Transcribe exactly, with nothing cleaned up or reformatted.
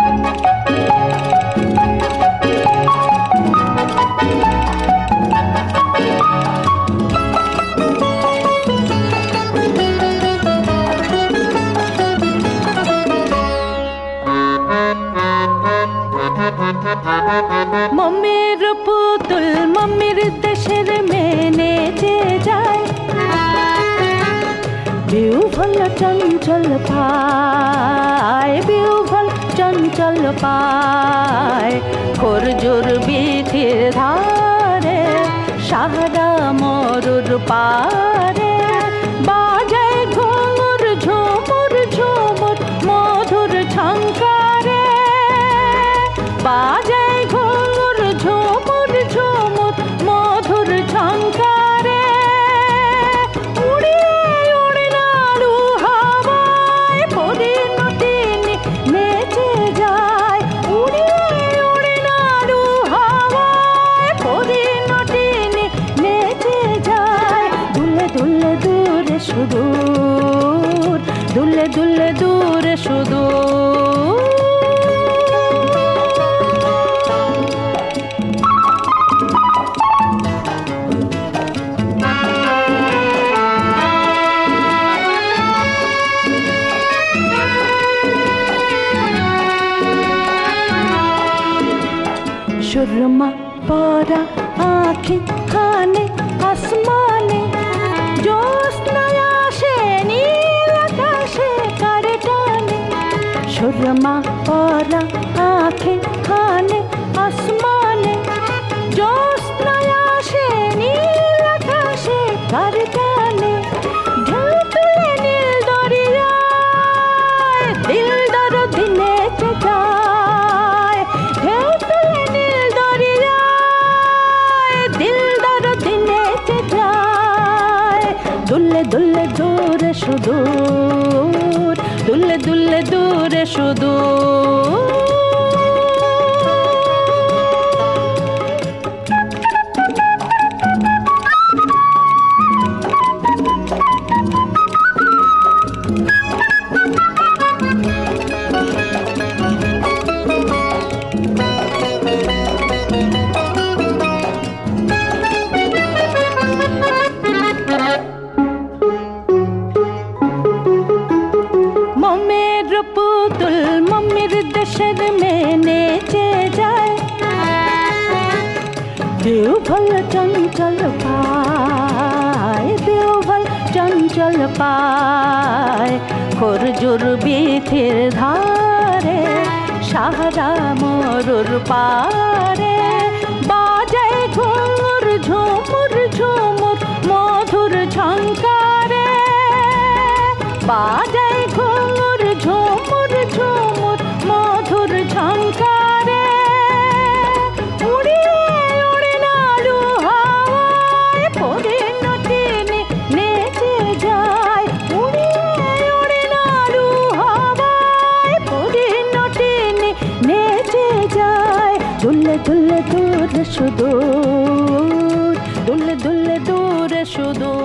মম্মির পুতুল মম্মির দেশের মেয়ে নেচে যায়, বিউভল চঞ্চল পায়, বিউভল চঞ্চল পায়। খরজুর বীথির ধারে সাহারা মরুর পারে, বাজায় ঘুঙুর ঝুমুর ঝুমুর মধুর ঝঙ্কারে, বাজায় ঘুঙুর ঝুমুর ঝুমুর মধুর ঝঙ্কারে। উড়িয়ে উড়ে নাড়ু হাওয়ায় পরিণতিনি নেচে যায়, উড়িয়ে উড়ে নাড়ু হাওয়ায় পরিণতিনি নেচে যায়। দুলে দুলে দূরে সুদূর, দুলে দুলে দূরে সুদূর। सुरमा परा आँखें खाने आसमाने, ज्योत्स्ना से नील आकाशे करे टाने। सुरमा परा आँखें खाने आसमाने, ज्योत्स्ना से नील आकाशे करे टाने। ढेउ तुले नील दरियाय दिल दर्द नेचे যায়, ঢেউ তুলে নীল দরিয়ায় দিল দর্দ নেচে যায়। দুলে দুলে দূরে সুদূর, দুলে দুলে দূরে সুদূর। মম্মির পুতুল মম্মির দেশের মেয়ে নেচে যায়, বিউভল চঞ্চল পায়, বিউভল চঞ্চল পায়। খরজুর বীথির ধারে সাহারা মরুর পারে, বাজায় ঘুঙুর ঝুমুর ঝুমুর মধুর ঝঙ্কারে, বাজায় ঘুঙুর ঝুমুর ঝুমুর মধুর ঝঙ্কারে। উড়িয়ে উড়ে নাড়ু হাওয়ায় পরিণতিনি নেচে যায়, উড়িয়ে উড়ে নাড়ু হাওয়ায় পরিণতিনি নেচে যায়। দুলে দুলে দূরে সুদূর, দুলে দুলে দূরে সুদূর।